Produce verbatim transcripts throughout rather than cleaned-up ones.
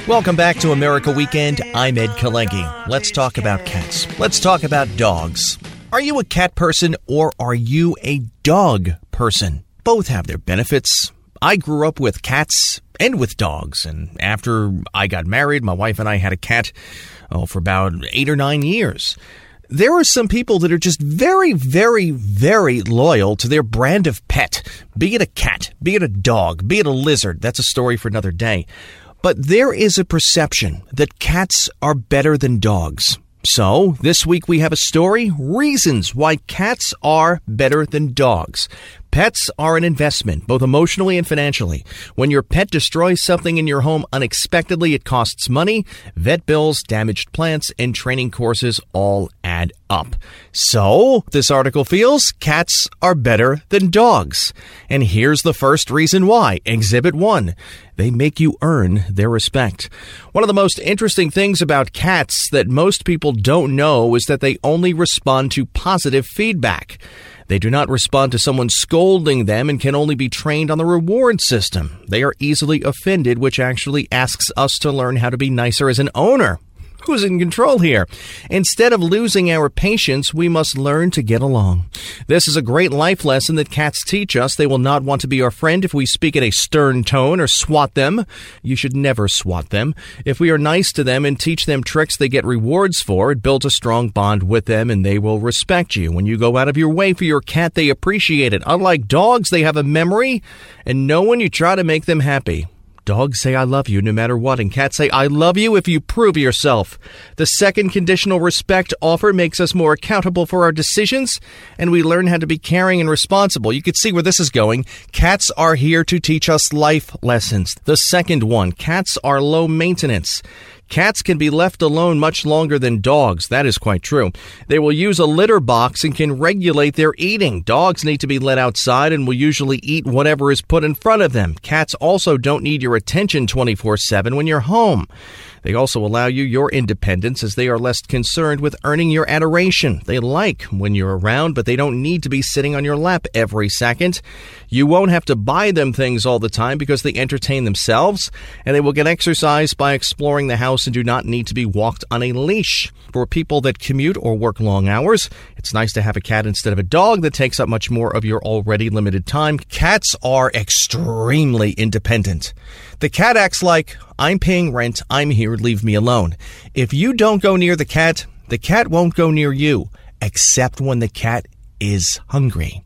Welcome back to America Weekend. I'm Ed Kalengi. Let's talk about cats. Let's talk about dogs. Are you a cat person or are you a dog person? Both have their benefits. I grew up with cats and with dogs, and after I got married, my wife and I had a cat oh, for about eight or nine years. There are some people that are just very, very, very loyal to their brand of pet, be it a cat, be it a dog, be it a lizard. That's a story for another day. But there is a perception that cats are better than dogs. So, this week we have a story, reasons why cats are better than dogs. Pets are an investment, both emotionally and financially. When your pet destroys something in your home unexpectedly, it costs money. Vet bills, damaged plants, and training courses all add up. So, this article feels cats are better than dogs. And here's the first reason why. Exhibit one. They make you earn their respect. One of the most interesting things about cats that most people don't know is that they only respond to positive feedback. They do not respond to someone scolding them and can only be trained on the reward system. They are easily offended, which actually asks us to learn how to be nicer as an owner. Who's in control here? Instead of losing our patience, we must learn to get along. This is a great life lesson that cats teach us. They will not want to be our friend if we speak in a stern tone or swat them. You should never swat them. If we are nice to them and teach them tricks they get rewards for, it builds a strong bond with them and they will respect you. When you go out of your way for your cat, they appreciate it. Unlike dogs, they have a memory and know when you try to make them happy. Dogs say, I love you no matter what, and cats say, I love you if you prove yourself. The second conditional respect offer makes us more accountable for our decisions, and we learn how to be caring and responsible. You can see where this is going. Cats are here to teach us life lessons. The second one, cats are low maintenance. Cats can be left alone much longer than dogs. That is quite true. They will use a litter box and can regulate their eating. Dogs need to be let outside and will usually eat whatever is put in front of them. Cats also don't need your attention twenty-four seven when you're home. They also allow you your independence as they are less concerned with earning your adoration. They like when you're around, but they don't need to be sitting on your lap every second. You won't have to buy them things all the time because they entertain themselves, and they will get exercise by exploring the house and do not need to be walked on a leash. For people that commute or work long hours, it's nice to have a cat instead of a dog that takes up much more of your already limited time. Cats are extremely independent. The cat acts like, I'm paying rent, I'm here, leave me alone. If you don't go near the cat, the cat won't go near you, except when the cat is hungry.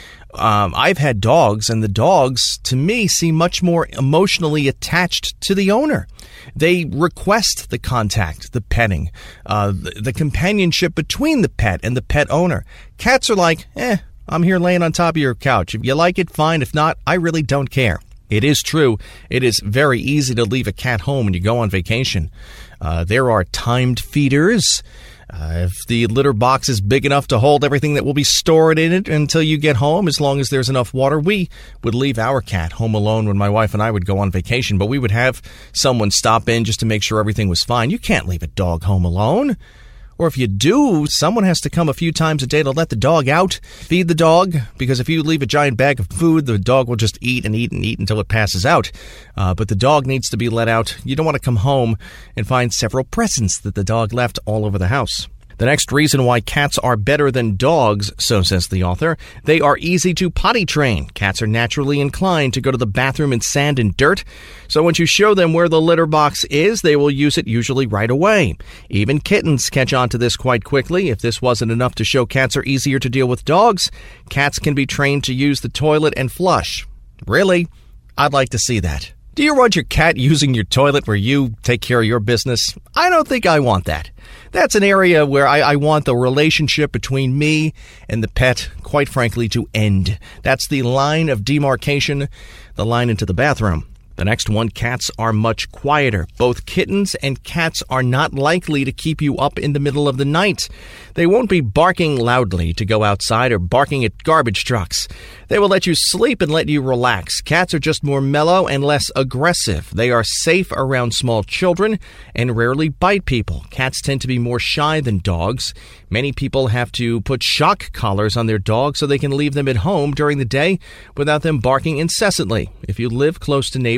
Um, I've had dogs, and the dogs, to me, seem much more emotionally attached to the owner. They request the contact, the petting, uh, the, the companionship between the pet and the pet owner. Cats are like, eh, I'm here laying on top of your couch. If you like it, fine. If not, I really don't care. It is true. It is very easy to leave a cat home when you go on vacation. Uh, there are timed feeders. Uh, if the litter box is big enough to hold everything that will be stored in it until you get home, as long as there's enough water, we would leave our cat home alone when my wife and I would go on vacation, but we would have someone stop in just to make sure everything was fine. You can't leave a dog home alone. Or if you do, someone has to come a few times a day to let the dog out, feed the dog, because if you leave a giant bag of food, the dog will just eat and eat and eat until it passes out. Uh, but the dog needs to be let out. You don't want to come home and find several presents that the dog left all over the house. The next reason why cats are better than dogs, so says the author, they are easy to potty train. Cats are naturally inclined to go to the bathroom in sand and dirt, so once you show them where the litter box is, they will use it usually right away. Even kittens catch on to this quite quickly. If this wasn't enough to show cats are easier to deal with dogs, cats can be trained to use the toilet and flush. Really? I'd like to see that. Do you want your cat using your toilet where you take care of your business? I don't think I want that. That's an area where I, I want the relationship between me and the pet, quite frankly, to end. That's the line of demarcation, the line into the bathroom. The next one, cats are much quieter. Both kittens and cats are not likely to keep you up in the middle of the night. They won't be barking loudly to go outside or barking at garbage trucks. They will let you sleep and let you relax. Cats are just more mellow and less aggressive. They are safe around small children and rarely bite people. Cats tend to be more shy than dogs. Many people have to put shock collars on their dogs so they can leave them at home during the day without them barking incessantly. If you live close to neighbors,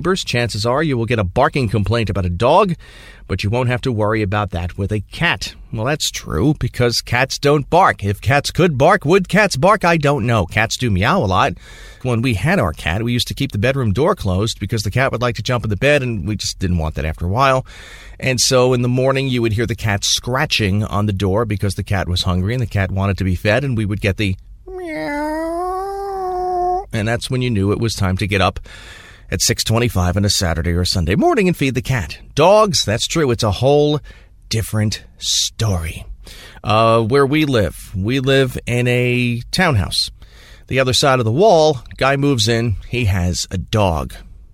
neighbors, chances are you will get a barking complaint about a dog, but you won't have to worry about that with a cat. Well, that's true because cats don't bark. If cats could bark, would cats bark? I don't know. Cats do meow a lot. When we had our cat, we used to keep the bedroom door closed because the cat would like to jump in the bed, and we just didn't want that after a while. And so in the morning, you would hear the cat scratching on the door because the cat was hungry and the cat wanted to be fed, and we would get the meow. And that's when you knew it was time to get up at six twenty-five on a Saturday or Sunday morning and feed the cat. Dogs, that's true. It's a whole different story. Uh, where we live, we live in a townhouse. The other side of the wall, guy moves in, he has a dog.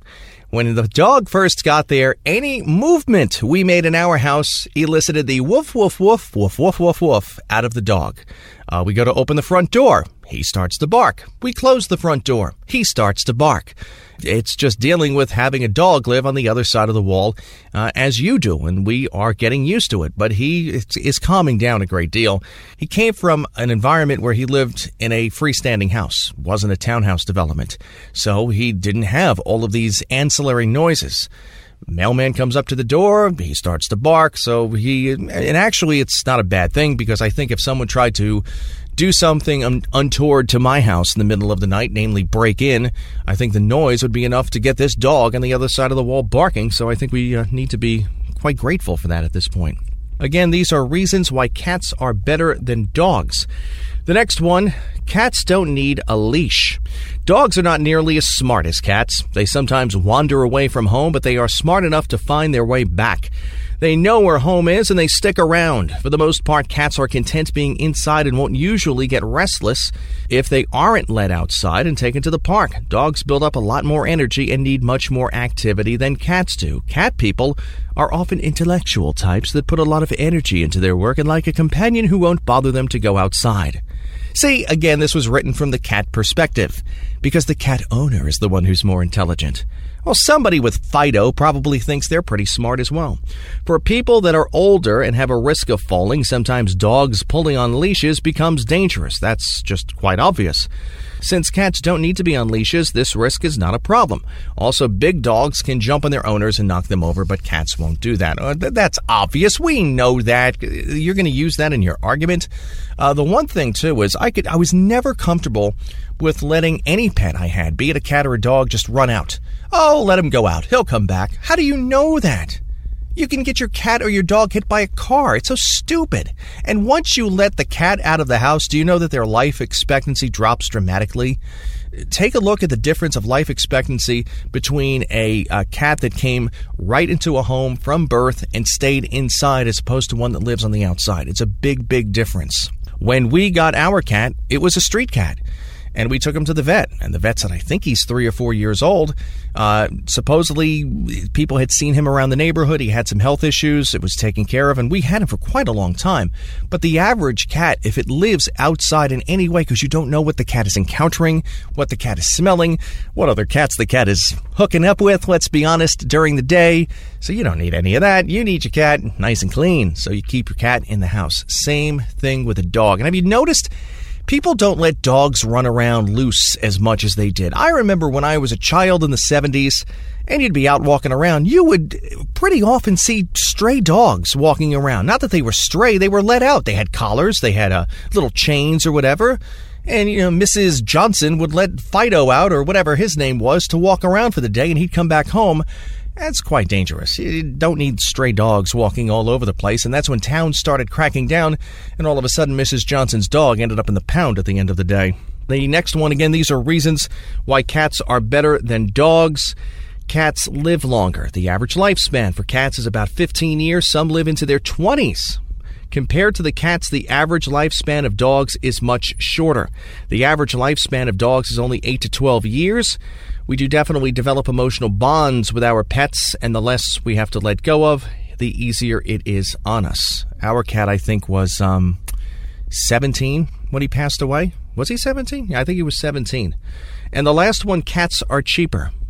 When the dog first got there, any movement we made in our house elicited the woof, woof, woof, woof, woof, woof, woof out of the dog. Uh, we go to open the front door. He starts to bark. We close the front door. He starts to bark. It's just dealing with having a dog live on the other side of the wall, uh, as you do, and we are getting used to it. But he is calming down a great deal. He came from an environment where he lived in a freestanding house. It wasn't a townhouse development. So he didn't have all of these ancillary noises. Mailman comes up to the door, he starts to bark, so he, and actually it's not a bad thing because I think if someone tried to do something un- untoward to my house in the middle of the night, namely break in, I think the noise would be enough to get this dog on the other side of the wall barking, so I think we uh, need to be quite grateful for that at this point. Again, these are reasons why cats are better than dogs. The next one, cats don't need a leash. Dogs are not nearly as smart as cats. They sometimes wander away from home, but they are smart enough to find their way back. They know where home is and they stick around. For the most part, cats are content being inside and won't usually get restless if they aren't let outside and taken to the park. Dogs build up a lot more energy and need much more activity than cats do. Cat people are often intellectual types that put a lot of energy into their work and like a companion who won't bother them to go outside. See, again, this was written from the cat perspective, because the cat owner is the one who's more intelligent. Well, somebody with Fido probably thinks they're pretty smart as well. For people that are older and have a risk of falling, sometimes dogs pulling on leashes becomes dangerous. That's just quite obvious. Since cats don't need to be on leashes, this risk is not a problem. Also, big dogs can jump on their owners and knock them over, but cats won't do that. Uh, th- that's obvious. We know that. You're going to use that in your argument. Uh, the one thing, too, is I could I was never comfortable with letting any pet I had, be it a cat or a dog, just run out. Oh, let him go out. He'll come back. How do you know that? You can get your cat or your dog hit by a car. It's so stupid. And once you let the cat out of the house, do you know that their life expectancy drops dramatically? Take a look at the difference of life expectancy between a, a cat that came right into a home from birth and stayed inside as opposed to one that lives on the outside. It's a big, big difference. When we got our cat, it was a street cat. And we took him to the vet. And the vet said, I think he's three or four years old. Uh, supposedly, people had seen him around the neighborhood. He had some health issues. It was taken care of. And we had him for quite a long time. But the average cat, if it lives outside in any way, because you don't know what the cat is encountering, what the cat is smelling, what other cats the cat is hooking up with, let's be honest, during the day. So you don't need any of that. You need your cat nice and clean. So you keep your cat in the house. Same thing with a dog. And have you noticed people don't let dogs run around loose as much as they did? I remember when I was a child in the seventies, and you'd be out walking around, you would pretty often see stray dogs walking around. Not that they were stray, they were let out. They had collars, they had uh, little chains or whatever. And, you know, Missus Johnson would let Fido out, or whatever his name was, to walk around for the day, and he'd come back home. That's quite dangerous. You don't need stray dogs walking all over the place, and that's when towns started cracking down, and all of a sudden Missus Johnson's dog ended up in the pound at the end of the day. The next one, again, these are reasons why cats are better than dogs. Cats live longer. The average lifespan for cats is about fifteen years. Some live into their twenties. Compared to the cats, the average lifespan of dogs is much shorter. The average lifespan of dogs is only eight to twelve years. We do definitely develop emotional bonds with our pets, and the less we have to let go of, the easier it is on us. Our cat, I think, was um, seventeen when he passed away. Was he seventeen? Yeah, I think he was seventeen. And the last one, cats are cheaper.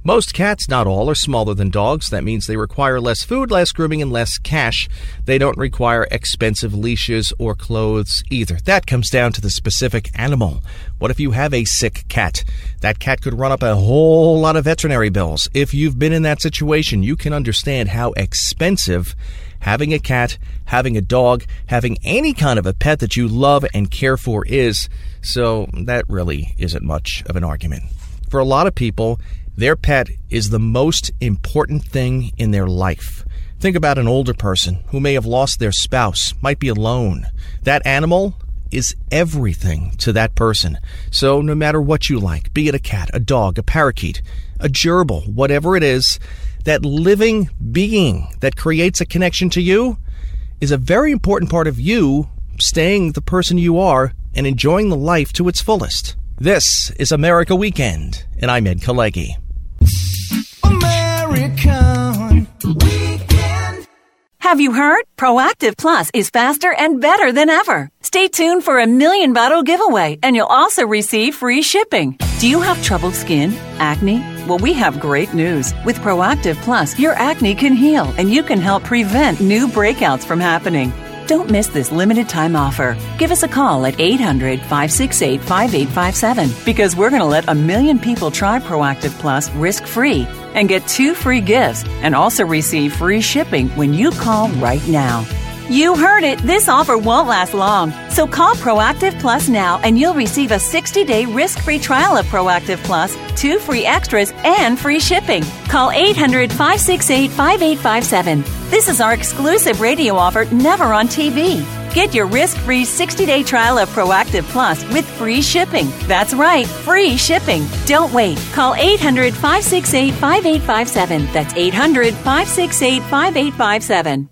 Most cats, not all, are smaller than dogs. That means they require less food, less grooming, and less cash. They don't require expensive leashes or clothes either. That comes down to the specific animal. What if you have a sick cat? That cat could run up a whole lot of veterinary bills. If you've been in that situation, you can understand how expensive having a cat, having a dog, having any kind of a pet that you love and care for is. So that really isn't much of an argument. For a lot of people, their pet is the most important thing in their life. Think about an older person who may have lost their spouse, might be alone. That animal is everything to that person. So no matter what you like, be it a cat, a dog, a parakeet, a gerbil, whatever it is, that living being that creates a connection to you is a very important part of you staying the person you are and enjoying the life to its fullest. This is America Weekend, and I'm Ed Kalegi. American Weekend. Have you heard? Proactive Plus is faster and better than ever. Stay tuned for a million bottle giveaway, and you'll also receive free shipping. Do you have troubled skin? Acne? Well, we have great news. With Proactive Plus, your acne can heal, and you can help prevent new breakouts from happening. Don't miss this limited time offer. Give us a call at eight hundred, five six eight, five eight five seven because we're going to let a million people try Proactive Plus risk-free and get two free gifts and also receive free shipping when you call right now. You heard it. This offer won't last long. So call Proactive Plus now and you'll receive a sixty-day risk-free trial of Proactive Plus, two free extras, and free shipping. Call eight hundred, five six eight, five eight five seven. This is our exclusive radio offer, never on T V. Get your risk-free sixty-day trial of Proactive Plus with free shipping. That's right, free shipping. Don't wait. Call eight hundred, five six eight, five eight five seven. That's eight hundred, five six eight, five eight five seven.